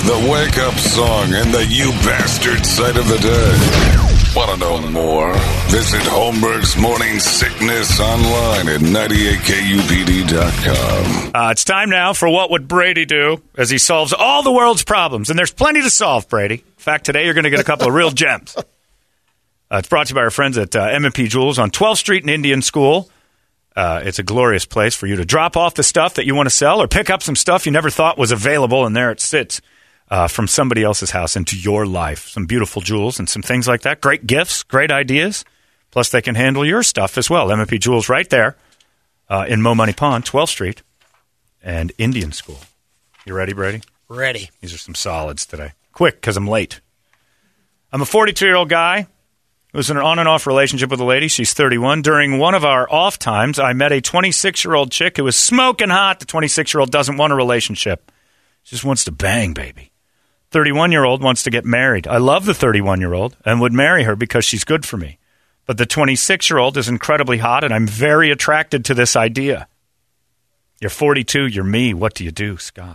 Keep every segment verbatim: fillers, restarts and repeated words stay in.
the wake-up song, and the you bastard sight of the day. Want to know more? Visit Holmberg's Morning Sickness online at ninety-eight K U P D dot com. Uh, it's time now for What Would Brady Do as he solves all the world's problems. And there's plenty to solve, Brady. In fact, today you're going to get a couple of real gems. Uh, it's brought to you by our friends at uh, M and P Jewels on twelfth Street in Indian School. Uh, it's a glorious place for you to drop off the stuff that you want to sell or pick up some stuff you never thought was available, and there it sits. Uh, from somebody else's house into your life. Some beautiful jewels and some things like that. Great gifts, great ideas. Plus, they can handle your stuff as well. M and P Jewels right there uh, in Mo Money Pond, twelfth Street, and Indian School. You ready, Brady? Ready. These are some solids today. Quick, because I'm late. I'm a forty-two-year-old guy who's in an on-and-off relationship with a lady. She's thirty-one. During one of our off times, I met a twenty-six-year-old chick who was smoking hot. The twenty-six-year-old doesn't want a relationship. She just wants to bang, baby. thirty-one-year-old wants to get married. I love the thirty-one-year-old and would marry her because she's good for me. But the twenty-six-year-old is incredibly hot, and I'm very attracted to this idea. You're forty-two. You're me. What do you do, Scott?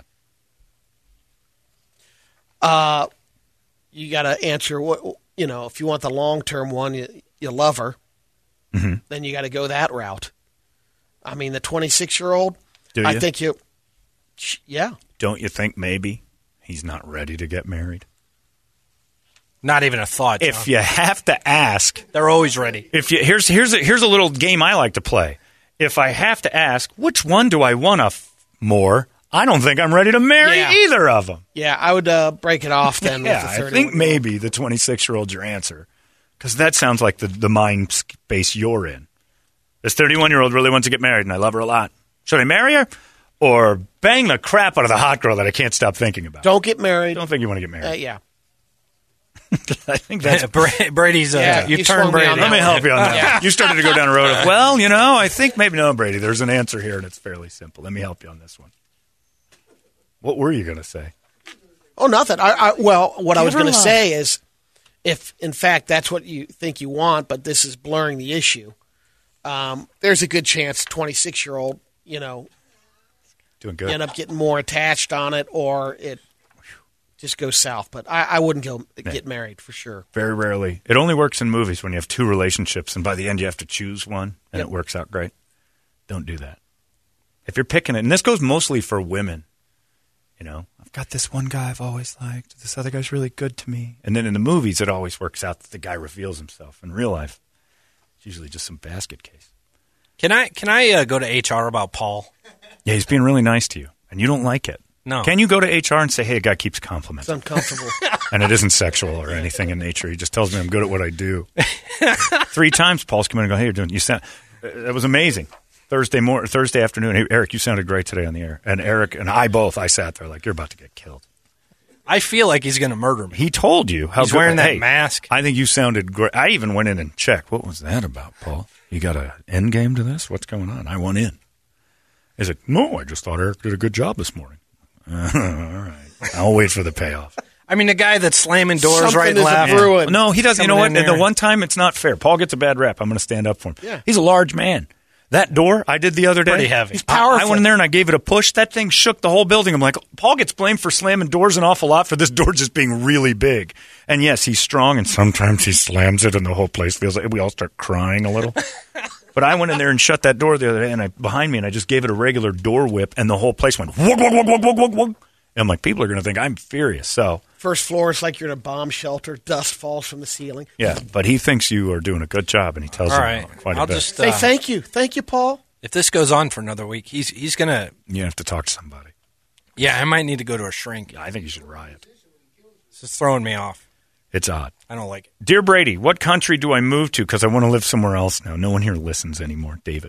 Uh, you got to answer what you know. If you want the long-term one, you, you love her. Mm-hmm. Then you got to go that route. I mean, the twenty-six-year-old. Do you? I think you. Yeah. Don't you think maybe he's not ready to get married? Not even a thought, John. If you have to ask, they're always ready. If you here's here's a, here's a little game I like to play. If I have to ask, which one do I want to f- more? I don't think I'm ready to marry Yeah. either of them. Yeah, I would uh, break it off then. Yeah, with the I think maybe the twenty-six-year-old's your answer, because that sounds like the the mind space you're in. This thirty-one-year-old really wants to get married, and I love her a lot. Should I marry her? Or bang the crap out of the hot girl that I can't stop thinking about? Don't get married. Don't think you want to get married. Uh, yeah. I think that's Brady's. Uh, Yeah, you you turned swung me Brady. on Let me help you on that. Yeah. You started to go down a road of, well, you know, I think maybe no, Brady. There's an answer here, and it's fairly simple. Let me help you on this one. What were you going to say? Oh, nothing. I, I well, what I Give was her going to love. say is, if in fact that's what you think you want, but this is blurring the issue, um, there's a good chance twenty-six-year-old, you know, Doing good. end up getting more attached on it, or it just goes south. But I, I wouldn't go get married for sure. Very rarely. It only works in movies when you have two relationships, and by the end you have to choose one, and Yep. it works out great. Don't do that. If you're picking it, and this goes mostly for women, you know, I've got this one guy I've always liked. This other guy's really good to me. And then in the movies, it always works out that the guy reveals himself. In real life, it's usually just some basket case. Can I can I uh, go to H R about Paul? Yeah, he's being really nice to you, and you don't like it. No. Can you go to H R and say, hey, a guy keeps It's complimenting? uncomfortable. And it isn't sexual or anything in nature. He just tells me I'm good at what I do. Three times Paul's come in and go, hey, you're doing, you sound, that was amazing. Thursday morning, Thursday afternoon, hey, Eric, you sounded great today on the air. And Eric and I both, I sat there like, you're about to get killed. I feel like he's going to murder me. He told you how He's good- wearing that hey, mask. I think you sounded great. I even went in and checked. What was that about, Paul? You got an end game to this? What's going on? I went in. He's like, no, I just thought Eric did a good job this morning. All right. I'll wait for the payoff. I mean, the guy that's slamming doors Something right and is left. brewing. No, he doesn't. You know Coming what? in The there. one time it's not fair. Paul gets a bad rep. I'm going to stand up for him. Yeah. He's a large man. That door I did the other day. Pretty heavy. He's He's powerful. I, powerful. went in there and I gave it a push. That thing shook the whole building. I'm like, Paul gets blamed for slamming doors an awful lot for this door just being really big. And yes, he's strong, and sometimes he slams it, and the whole place feels like we all start crying a little. But I went in there and shut that door the other day, and I behind me, and I just gave it a regular door whip, and the whole place went wug, wug, wug, wug, wug, wug, wug. And I'm like, people are going to think I'm furious. So First floor is like you're in a bomb shelter. Dust falls from the ceiling. yeah, but he thinks you are doing a good job, and he tells All you right. quite a I'll bit. just Say uh, thank you. Thank you, Paul. if this goes on for another week, he's he's going to You have to talk to somebody. yeah, I might need to go to a shrink. I think you should riot. It's just throwing me off. It's odd. I don't like it. Dear Brady, what country do I move to because I want to live somewhere else now? No one here listens anymore. David.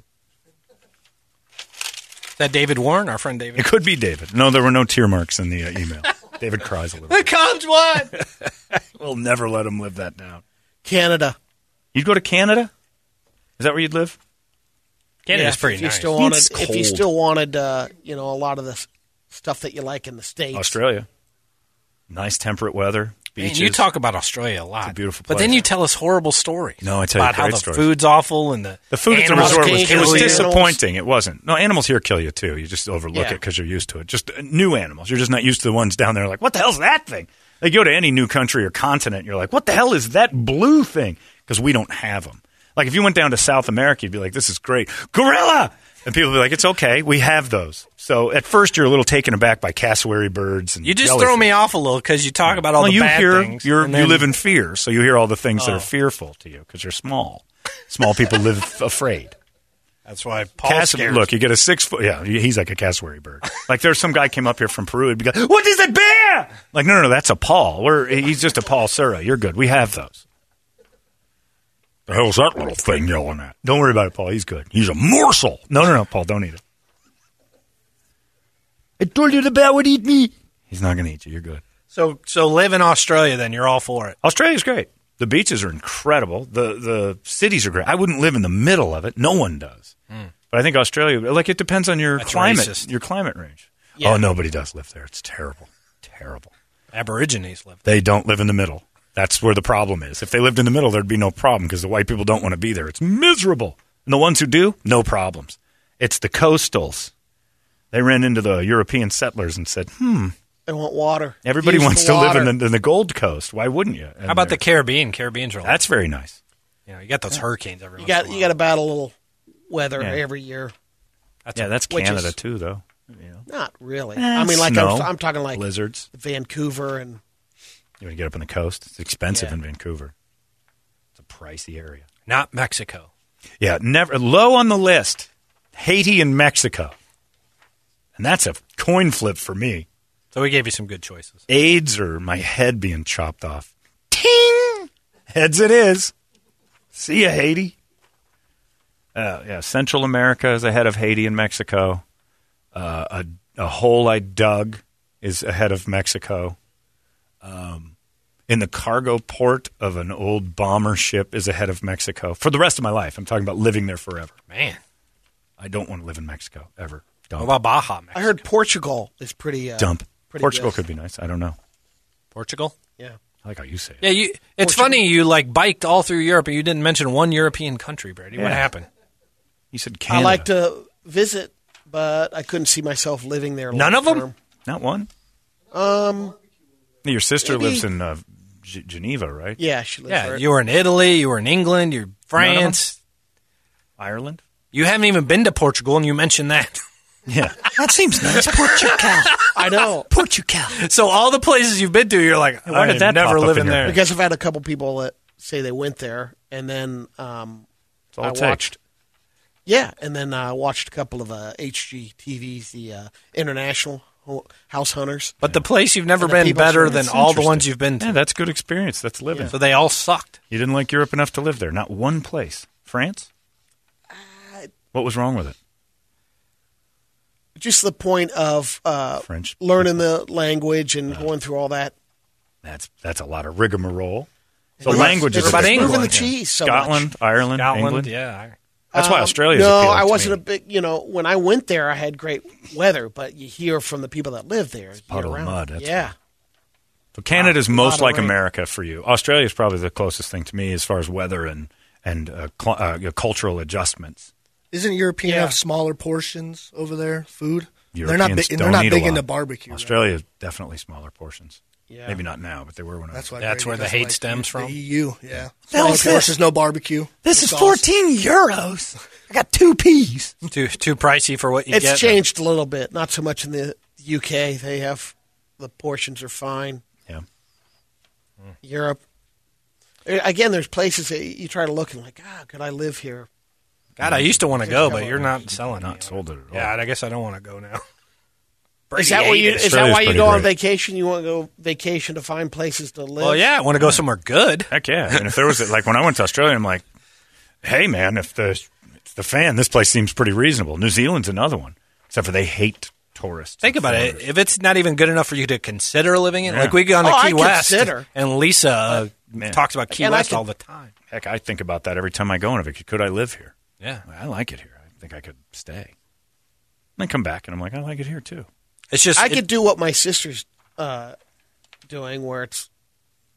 Is that David Warren, our friend David? It could be David. No, there were no tear marks in the uh, email. David cries a little. The cons won. We'll never let him live that down. Canada. You'd go to Canada? Is that where you'd live? Canada's if- pretty if you nice. Still wanted, It's if you cold. still wanted, uh, you know, a lot of the s- stuff that you like in the States. Australia. Nice temperate weather. Man, beaches. you talk about Australia a lot. It's a beautiful But place. then you tell us horrible stories. No, I tell you about how great the stories. food's awful and the The food at the animals resort can't was, it kill was the disappointing. It wasn't. No, animals here kill you too. You just overlook Yeah. it because you're used to it. Just uh, new animals. You're just not used to the ones down there. Like, what the hell's that thing? They go to any new country or continent, and you're like, what the hell is that blue thing? Because we don't have them. Like if you went down to South America, you'd be like, this is great. Gorilla! And people would be like, it's okay. We have those. So at first you're a little taken aback by cassowary birds. And You just jellyfish. throw me off a little because you talk about all well, the you bad hear, things. You're, and you then- live in fear, so you hear all the things that Oh. are fearful to you because you're small. Small people live afraid. That's why Paul's Cass- scared. look, you get a six foot. Yeah, he's like a cassowary bird. Like there's some guy came up here from Peru. He'd be like, "What is it, bear?" Like, no, no, no, that's a Paul. We're he's just a Paul Sura. You're good. We have those. The hell's that little thing yelling at? Don't worry about it, Paul. He's good. He's a morsel. No, no, no, Paul, don't eat it. I told you the bear would eat me. He's not going to eat you. You're good. So, so live in Australia, then you're all for it. Australia's great. The beaches are incredible. The the cities are great. I wouldn't live in the middle of it. No one does. But I think Australia, like, it depends on your That's climate, racist. your climate range. Yeah. Oh, nobody does live there. It's terrible, terrible. Aborigines live there. They don't live in the middle. That's where the problem is. If they lived in the middle, there'd be no problem because the white people don't want to be there. It's miserable. And the ones who do, no problems. It's the coastals. They ran into the European settlers and said, "Hmm, They want water. everybody Use wants the to live water. in the, in the Gold Coast. Why wouldn't you?" And How about the they're- Caribbean? Caribbean's are like, That's very nice. you know, you got those hurricanes every You once got in a you while. got to battle a little weather Yeah. every year. That's Yeah, a- that's which Canada is- too, though. You know, Not really. Eh, I mean, like snow, I'm, I'm talking like blizzards. Vancouver and You want to get up on the coast? It's expensive Yeah. in Vancouver. It's a pricey area. not Mexico. Yeah, never low on the list. Haiti and Mexico, and that's a coin flip for me. So we gave you some good choices. AIDS or my head being chopped off. Ting! Heads it is. See ya, Haiti. Uh, yeah, Central America is ahead of Haiti and Mexico. Uh, a, a hole I dug is ahead of Mexico. Um, in the cargo port of an old bomber ship is ahead of Mexico. For the rest of my life. I'm talking about living there forever. Man, I don't want to live in Mexico, ever. Dump. what about Baja? Mexico? I heard Portugal is pretty. Uh, Dump. pretty Portugal good. could be nice. I don't know. Portugal. Yeah. I like how you say it. Yeah, you. It's Portugal. funny you like biked all through Europe and you didn't mention one European country, Brady. What Yeah. happened? You said I Canada. like to visit, but I couldn't see myself living there. None of them? long-term. Not one? Um. Your sister Maybe- lives in uh, G- Geneva, right? Yeah, she lives Yeah, there. you were in Italy, you were in England, you're France. Ireland? You haven't even been to Portugal, and you mentioned that. Yeah. That seems nice. Portugal. I know Portugal. So all the places you've been to, you're like, why I did that never pop up live in in your there. head? because I've had a couple people that say they went there, and then um, That's all I it takes. watched. Yeah, and then I uh, watched a couple of uh, H G T Vs, the uh, International Ho- House Hunters. But the place you've never And the been people better from- than That's all the interesting. ones you've been to. Yeah, that's good experience. That's living. So they all sucked. You didn't like Europe enough to live there. Not one place. France? What was wrong with it? Just the point of uh, French. learning the language and going through all that. That's that's a lot of rigmarole. So It's- language it's is a about big moving England? the cheese so Scotland, much. Ireland, Scotland, England. yeah. That's why Um, Australia's No, appealing I to wasn't me. a big. You know, when I went there, I had great weather, but you hear from the people that live there. puddle of year-round. mud, that's yeah, So Canada's Wow, a most lot of like rain. America for you. Australia is probably the closest thing to me as far as weather and and uh, cl- uh, cultural adjustments. Isn't European Yeah. have smaller portions over there? Food. they're Europeans not big. don't They're not eat a big lot. into barbecue. right? Australia definitely smaller portions. yeah. Maybe not now, but they were when I That's was. why. That's Brady where the doesn't hate like stems the from? E U. Yeah. hell Smaller is this? portions, no barbecue. This no is sauce. fourteen euros. I got two peas. Too too pricey for what you It's get. changed a little bit. Not so much in the U K. They have the portions are fine. Yeah. Europe. Uh, Again, there's places that you try to look and like, ah, could I live here? God, I used to want to go, but you're not selling Not it. sold it at all. Yeah, I guess I don't want to go now. Is that what you? it. Is that Australia's why you pretty go on great. vacation? You want to go vacation to find places to live? Well, yeah, I want to go somewhere good. Heck yeah. And if there was, like, when I went to Australia, I'm like, hey, man, if the, if the fan, this place seems pretty reasonable. New Zealand's another one, except for they hate tourists. Think and about it. foreigners. If it's not even good enough for you to consider living in, Yeah. like we go on to Oh, I Key West, consider. and Lisa uh, Man. talks about Key And I West could- all the time. Heck, I think about that every time I go on a vacation. Could I live here? Yeah, I like it here. I think I could stay. And I come back and I'm like, I like it here too. it's just I it- could do what my sister's uh, doing, where it's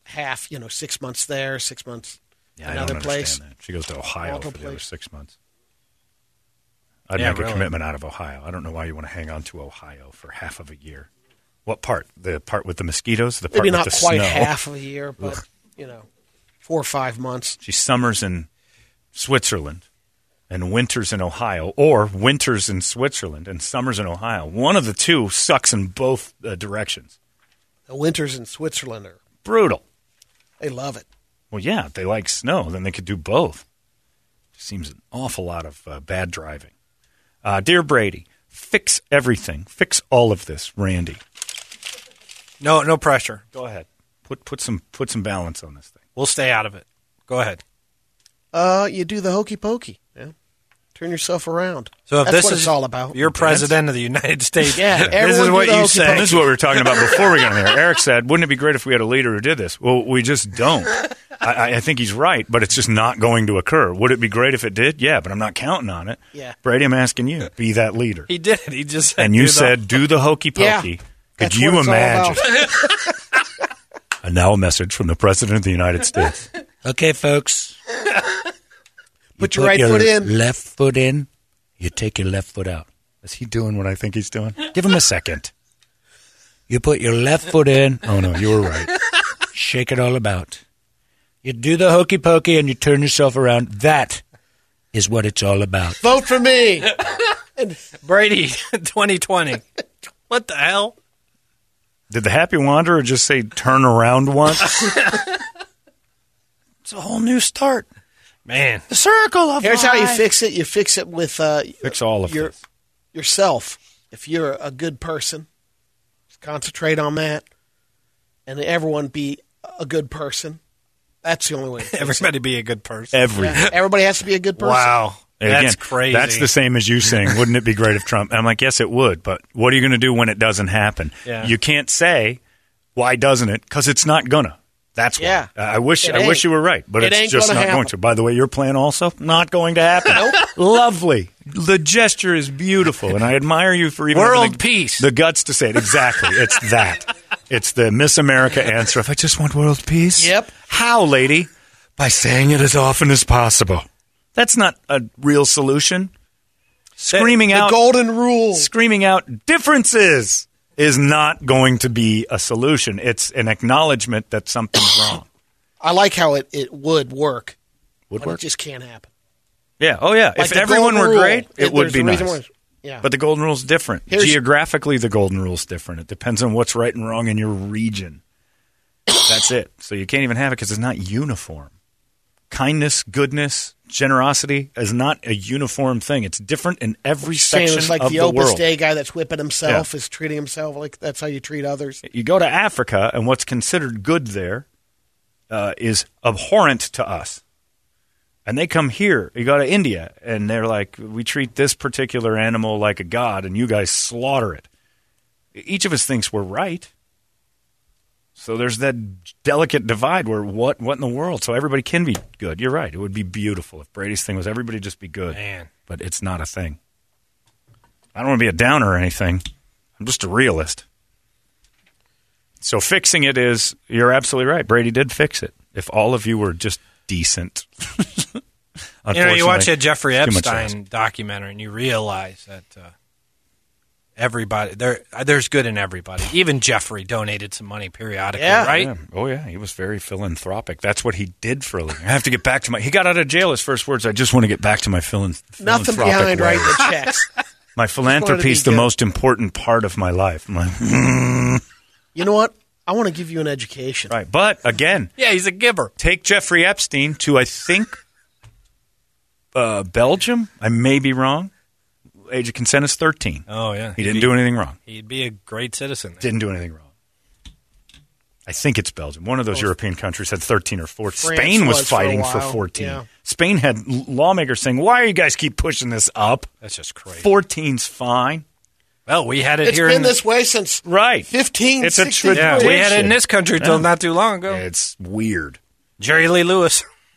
half, you know, six months there, six months Yeah, another I don't place. understand that. She goes to Ohio Multiple for the other place. six months. I'd Yeah, make really. a commitment out of Ohio. I don't know why you want to hang on to Ohio for half of a year. What part? The part with the mosquitoes? The part Maybe with not the quite snow? half of a year, but, you know, four or five months. She summers in Switzerland and winters in Ohio, or winters in Switzerland and summers in Ohio. One of the two sucks in both uh, directions. The winters in Switzerland are, Brutal. they love it. Well, yeah, if they like snow, then they could do both. Seems an awful lot of uh, bad driving. Uh, Dear Brady, fix everything. Fix all of this, Randy. No, no pressure. Go ahead. Put put some put some balance on this thing. We'll stay out of it. Go ahead. Uh, you do the hokey pokey. Yeah. Turn yourself around. So if That's this what is it's all about. you're president of the United States, Yeah, this everyone is do what the you hokey say. pokey. This is what we were talking about before we got in there. Eric said, wouldn't it be great if we had a leader who did this? Well, we just don't. I, I think he's right, but it's just not going to occur. Would it be great if it did? Yeah, but I'm not counting on it. Yeah. Brady, I'm asking you. Be that leader. He did. He just said, And you do the- said, do the hokey Yeah, pokey. Could that's you what it's all imagine? about. And now a message from the President of the United States. Okay, folks. Put your right foot in. Left foot in. You take your left foot out. Is he doing what I think he's doing? Give him a second. You put your left foot in. Oh, no, you were right. Shake it all about. You do the hokey pokey and you turn yourself around. That is what it's all about. Vote for me. Brady twenty twenty. What the hell? Did the Happy Wanderer just say turn around once? It's a whole new start. Man. The circle of Here's how you life. fix it. You fix it with uh, Fix all of your, this. yourself. If you're a good person, concentrate on that. And everyone be a good person. That's the only way to fix Everybody be a good person. Every. it. Yeah, everybody has to be a good person. Wow. And That's again, crazy. That's the same as you saying, wouldn't it be great if Trump? And I'm like, yes, it would. But what are you going to do when it doesn't happen? Yeah. You can't say, why doesn't it? Because it's not going to. That's why. Yeah. Uh, I wish It I wish ain't. you were right, but It it's ain't just gonna not going happen. to. By the way, your plan also not going to happen. Lovely. The gesture is beautiful, and I admire you for even World having the, peace. the guts to say it. Exactly. It's that. It's the Miss America answer. If I just want world peace. Yep. How, lady? By saying it as often as possible. That's not a real solution. Screaming The out golden rule. screaming out differences is not going to be a solution. It's an acknowledgement that something's wrong. I like how it, it would work. Would but work? it just can't happen. Yeah. Oh, yeah. Like if the everyone golden were rule, great, it if would there's be a reason nice. why- Yeah. But the golden rule's different. Here's- Geographically, the golden rule's different. It depends on what's right and wrong in your region. That's it. So you can't even have it because it's not uniform. Kindness, goodness, generosity is not a uniform thing. It's different in every Saying section it's like of the the Opus world. Dei guy that's whipping himself Yeah. is treating himself like that's how you treat others. You go to Africa, and what's considered good there uh, is abhorrent to us. And they come here. You go to India, and they're like, we treat this particular animal like a god, and you guys slaughter it. Each of us thinks we're right. So there's that delicate divide where what what in the world? So everybody can be good. You're right. It would be beautiful if Brady's thing was everybody just be good. Man. But it's not a thing. I don't want to be a downer or anything. I'm just a realist. So fixing it is, you're absolutely right. Brady did fix it. If all of you were just decent. You know, you watch a Jeffrey it's too much to Epstein documentary and you realize that uh, everybody there, there's good in everybody. Even Jeffrey donated some money periodically, Yeah. right? Yeah. Oh, yeah. He was very philanthropic. That's what he did for a living. I have to get back to my... He got out of jail. His first words, I just want to get back to my philan- Nothing philanthropic behind ways. writing the checks. My philanthropy is the good. most important part of my life. I'm like, mm. You know what? I want to give you an education. Right. But, again, Yeah, he's a giver. take Jeffrey Epstein to, I think, uh, Belgium. I may be wrong. Age of consent is thirteen. Oh, yeah. He didn't do anything wrong. He'd be a great citizen. Didn't do anything wrong. I think it's Belgium. One of those European countries had thirteen or fourteen. France Spain was, was for a fighting for, while, fourteen. yeah. Spain had l- lawmakers saying, why are you guys keep pushing this up? That's just crazy. fourteen's fine. Well, we had it It's here been in this way since Right. fifteen It's a sixty-three. tradition. Yeah, we had it in this country till Yeah. not too long ago. It's weird. Jerry Lee Lewis.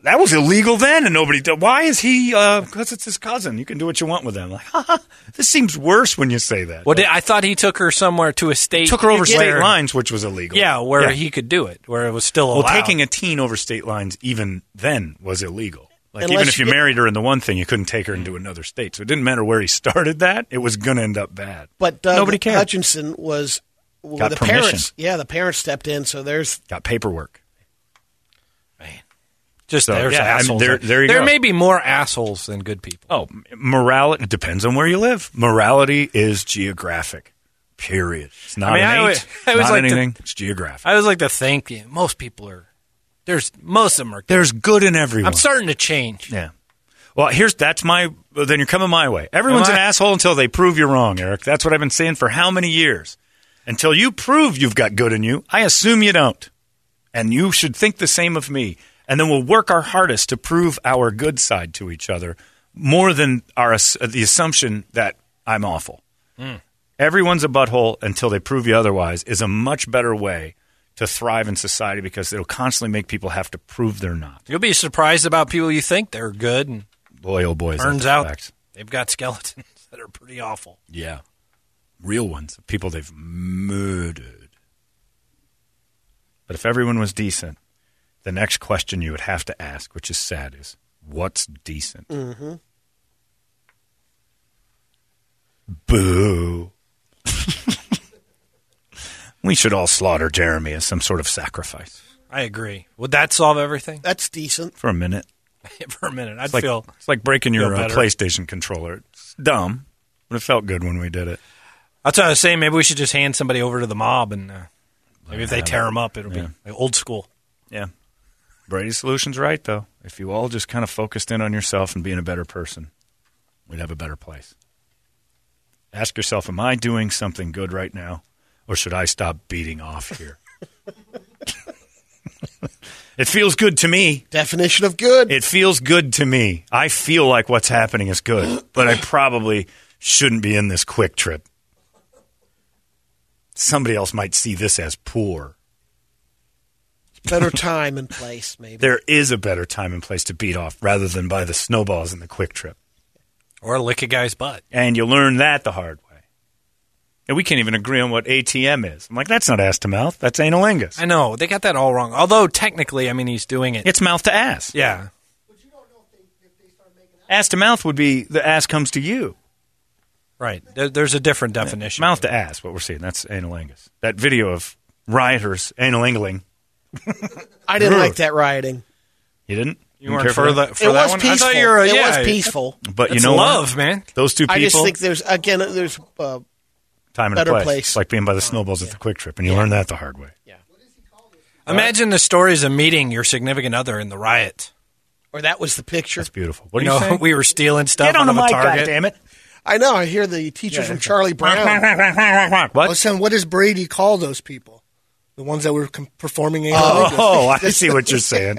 that was illegal then, and nobody did. Why is he? Because uh, it's his cousin. You can do what you want with him. Like, ha, ha, this seems worse when you say that. Well, I thought he took her somewhere to a state. Took her over state where, lines, which was illegal. Yeah, where yeah. he could do it, where it was still allowed. Well, taking a teen over state lines even then was illegal. Like, Unless even if you, you get, married her in the one thing, you couldn't take her into another state. So it didn't matter where he started that. It was going to end up bad. But Doug nobody cared. Hutchinson was well, Got the permission. parents. Yeah, the parents stepped in, so there's Got paperwork. Man. Just So, there's yeah, I mean, assholes. there- there you there go. may be more assholes than good people. Oh, morality, it depends on where you live. Morality is geographic, period. It's not I mean, an I eight, always- I always not like to- anything. It's geographic. I always like to think yeah, most people are. There's most of them are. There's good in everyone. I'm starting to change. Yeah. Well, here's that's my. Well, then you're coming my way. Everyone's Am an I? asshole until they prove you're wrong, Eric. That's what I've been saying for how many years? Until you prove you've got good in you, I assume you don't, and you should think the same of me. And then we'll work our hardest to prove our good side to each other more than our the assumption that I'm awful. Mm. Everyone's a butthole until they prove you otherwise is a much better way to thrive in society because it'll constantly make people have to prove they're not. You'll be surprised about people you think they're good, and Boy, oh boy, is that turns the out fact. they've got skeletons that are pretty awful. Yeah. Real ones. People they've murdered. But if everyone was decent, the next question you would have to ask, which is sad, is what's decent? mm-hmm. Boo. We should all slaughter Jeremy as some sort of sacrifice. I agree. Would that solve everything? That's decent. For a minute. For a minute, I'd It's like, feel. it's like breaking your feel uh, better. PlayStation controller. It's dumb, but it felt good when we did it. That's what I was saying. Maybe we should just hand somebody over to the mob, and uh, maybe if they Yeah. tear them up, it'll Yeah. be like old school. Yeah. Brady's solution's right, though. If you all just kind of focused in on yourself and being a better person, we'd have a better place. Ask yourself, am I doing something good right now, or should I stop beating off here? It feels good to me. Definition of good. It feels good to me. I feel like what's happening is good, but I probably shouldn't be in this quick trip. Somebody else might see this as poor. Better time and place, maybe. There is a better time and place to beat off rather than by the snowballs in the quick trip. Or lick a guy's butt. And you learn that the hard way. And we can't even agree on what A T M is. I'm like, that's not ass to mouth. That's analingus. I know. They got that all wrong. Although, technically, I mean, he's doing it. It's mouth to ass. Yeah. Ass to mouth would be the ass comes to you. Right. There, there's a different definition. Mouth to ass, what we're seeing. That's analingus. That video of rioters analingling. I didn't like that rioting. You didn't? You didn't weren't care for, that? the, for It that was one? peaceful. I thought you were, it yeah, was peaceful. But you It's know love, what? man. Those two people. I just think there's, again, there's uh, time and better a place. place. It's like being by the snowballs at the quick trip, and you learn that the hard way. Imagine the stories of meeting your significant other in the riot. or that was the picture. That's beautiful. What you are you know, saying? we were stealing stuff Get on the out of a mic, Target. goddammit. I know. I hear the teacher from Charlie Brown. I What? was saying, what does Brady call those people? The ones that were com- performing analingus? Oh, I see what you're saying.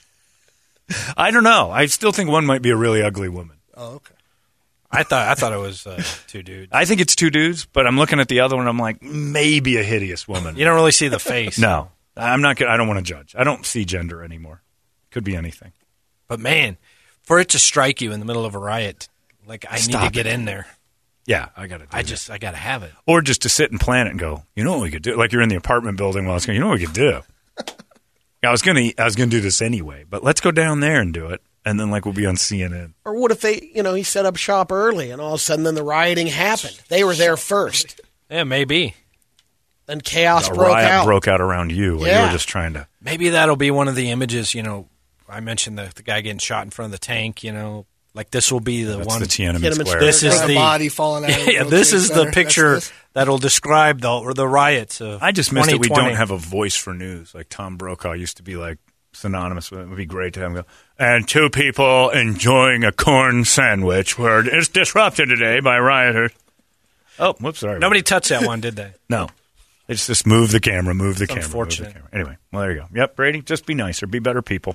I don't know. I still think one might be a really ugly woman. Oh, okay. I thought I thought it was uh, two dudes. I think it's two dudes, but I'm looking at the other one. I'm like, maybe a hideous woman. You don't really see the face. No, I'm not. Gonna, I don't want to judge. I don't see gender anymore. Could be anything. But man, for it to strike you in the middle of a riot, like I Stop need to get it. in there. Yeah, I got to. I just I got to have it. or just to sit and plan it and go. You know what we could do? Like you're in the apartment building while I was going. You know what we could do? I was gonna. I was gonna do this anyway, but let's go down there and do it, and then like we'll be on C N N. Or what if they, you know, he set up shop early and all of a sudden then the rioting happened. They were there first. Yeah, maybe. Then chaos A broke riot out. broke out around you. While you Yeah. were just trying to. Maybe that'll be one of the images. You know, I mentioned the the guy getting shot in front of the tank. You know, like this will be the That's one. the Tiananmen Tiananmen Square. This is Like the a body falling out. of the yeah, World this Trade is the Center. picture That's this. that'll describe the or the riots of. I just miss that we twenty twenty. don't have a voice for news. Like Tom Brokaw used to be like synonymous with it. It would be great to have him go, and two people enjoying a corn sandwich were it's disrupted today by rioters. Oh, whoops, sorry. Nobody touched that one, did they? No. It's just move the camera, move the camera. unfortunate. Move the camera. Anyway, well, there you go. Yep, Brady, just be nicer, be better people.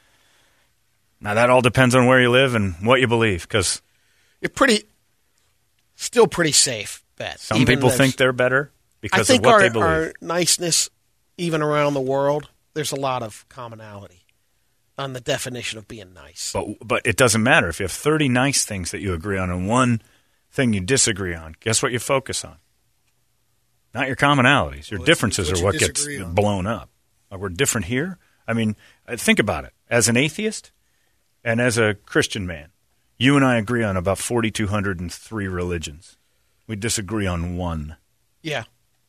Now, that all depends on where you live and what you believe, because You're pretty, still pretty safe bet. some Even people as- think they're better I because think of what our, they believe. our niceness, even around the world, there's a lot of commonality. on the definition of being nice. But but it doesn't matter. If you have thirty nice things that you agree on and one thing you disagree on, guess what you focus on? Not your commonalities. Your Well, differences what are you what gets disagree on. blown up. Like, we're different here. I mean, uh, think about it. As an atheist and as a Christian man, you and I agree on about four thousand two hundred three religions. We disagree on one. Yeah.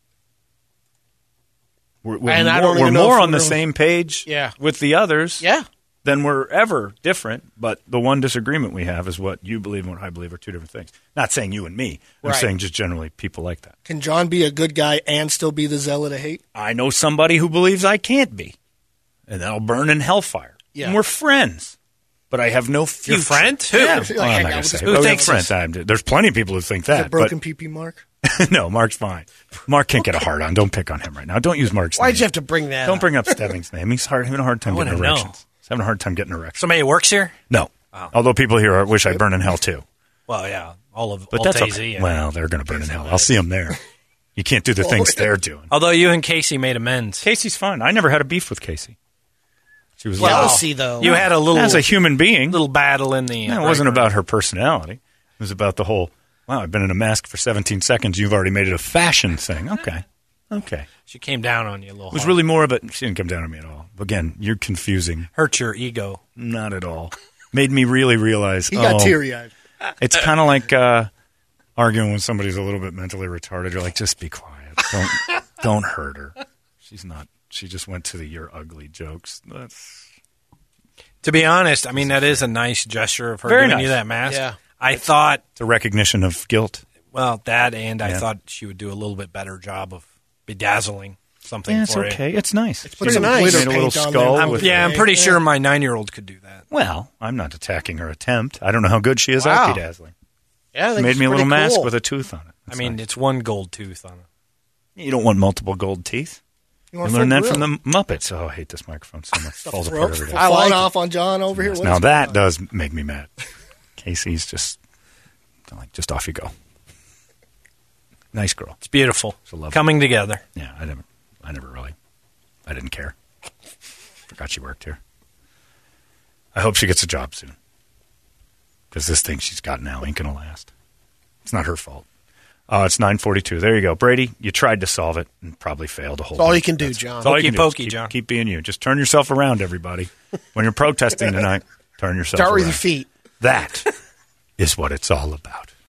We're, we're And I more, don't we're even know more if on we're the really- same page Yeah. with the others Yeah. than we're ever different. But the one disagreement we have is what you believe and what I believe are two different things. Not saying you and me. I'm Right. saying just generally people like that. Can John be a good guy and still be the zealot of hate? I know somebody who believes I can't be, and that'll burn in hellfire. Yeah. And we're friends, but I have no future. Your friend? Who? Yeah. Like, Well, I'm hang not out gonna with say. this Who broken thinks friend. friends? I'm- There's plenty of people who think Is that. it broken but P P Mark? no, Mark's fine. Mark can't get a hard on. Don't pick on him right now. Don't use Mark's Why'd name. you have to bring that Don't up? bring up Stemming's name. He's hard, having a hard time I getting wanna know. erections. He's having a hard time getting erections. Somebody who works here? No. Although people here are, wish I burn in hell too. Well, yeah, all of But all that's Daisy okay. and- Well, they're going to burn in hell. I'll see them there. You can't do the things they're doing. Although you and Casey made amends. Casey's fine. I never had a beef with Casey. She was Well, little- Jealousy, though. You had a little as a human being. little battle in the. No, it wasn't about her personality. It was about the whole, wow, I've been in a mask for seventeen seconds. You've already made it a fashion thing. Okay. Okay. She came down on you a little. It was hard. really more of a, she didn't come down on me at all. Again, you're confusing. hurt your ego. Not at all. Made me really realize, He got oh, teary-eyed. it's kind of like uh, arguing when somebody's a little bit mentally retarded. You're like, just be quiet. Don't, don't hurt her. She's not, she just went to the you're ugly jokes. That's, To be honest, I mean that is a nice gesture of her Very giving nice. you that mask. Yeah. I thought, it's a recognition of guilt. well, that and I Yeah. thought she would do a little bit better job of bedazzling something Yeah, it's for okay. It's nice. It's Put Pretty some nice. glitter Made a little paint on skull there. with- you. Yeah, I'm pretty Yeah. sure my nine-year-old could do that. Well, I'm not attacking her attempt. I don't know how good she is Wow. at bedazzling. Yeah, I She think made it's me a little pretty mask cool. with a tooth on it. I That's mean, nice. it's one gold tooth on it. You don't want multiple gold teeth. You I want learned full that from grill. the Muppets. Oh, I hate this microphone so much. It falls apart Ropes every day. I like falling it. off on John over here. Yes, What now is that going on? does make me mad. Casey's just like, just off you go. Nice girl. It's beautiful. It's a lovely- Coming together. Yeah, I never, I never really, I didn't care. Forgot she worked here. I hope she gets a job soon. Because this thing she's got now ain't going to last. It's not her fault. Oh, it's nine forty-two. There you go. Brady, you tried to solve it and probably failed a whole That's all bunch. you can do, That's- John. that's all you can do. Hokey-pokey, Just keep, John. keep being you. Just turn yourself around, everybody. When you're protesting tonight, turn yourself Start around. with your feet. That is what it's all about.